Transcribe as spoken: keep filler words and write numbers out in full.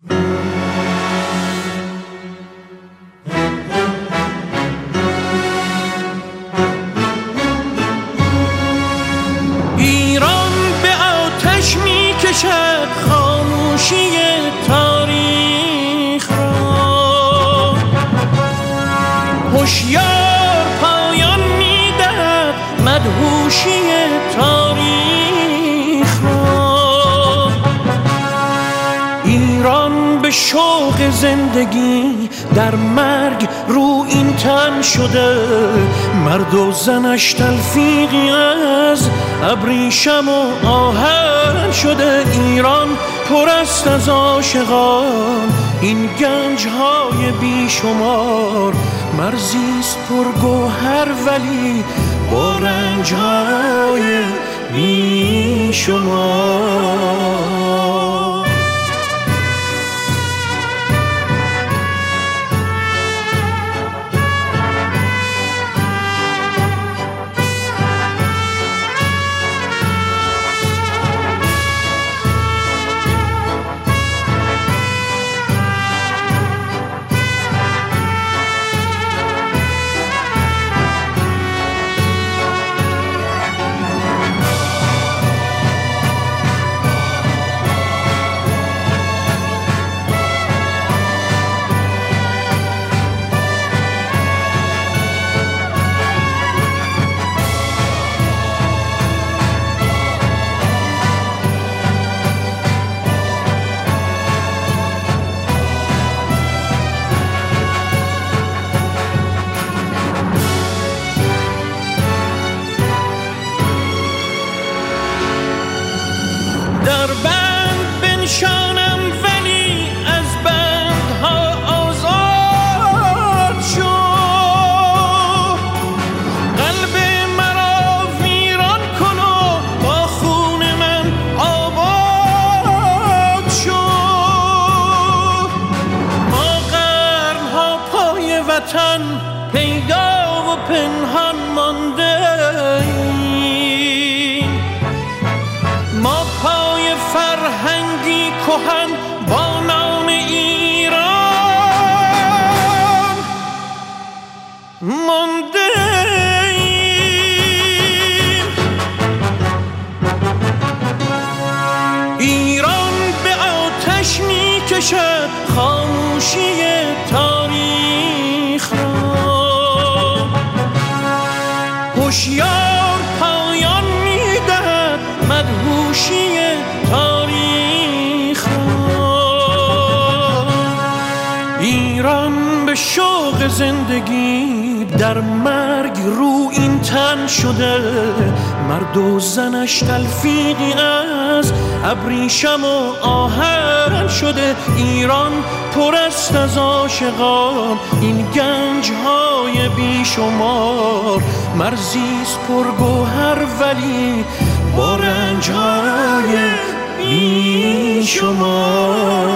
ایران به آتش می کشد خاموشی تاریخ را، هوشیار پایان می دهد مدهوشی تاریخ را. ایران به شوق زندگی در مرگ رو این تن شده، مرد و زنش تلفیقی از ابریشم و آهن شده. ایران پر است از عاشقان، این گنج های بی شمار، مرزیست پر گوهر ولی با رنج های بی شمار. در بند بنشانم ولی از بندها آزاد شو، قلب مرا ویران کن و با خون من آباد شو. ما قرنها پای وطن پیدا و پنهان مانده ایم، ما پای فرهنگی کهن با نام ایران مانده ایم. ایران به آتش می کشد خاموشی تاریخ را، هوشیار پایان می دهد مدهوشی تاریخ را. ایران به شوق زندگی در مرگ رو این تن شده، مرد و زنش تلفیقی از ابریشم و آهن شده. ایران پر است از عاشقان، این گنج های بی شمار، مرزیست پر گوهر ولی با رنج های بی شمار.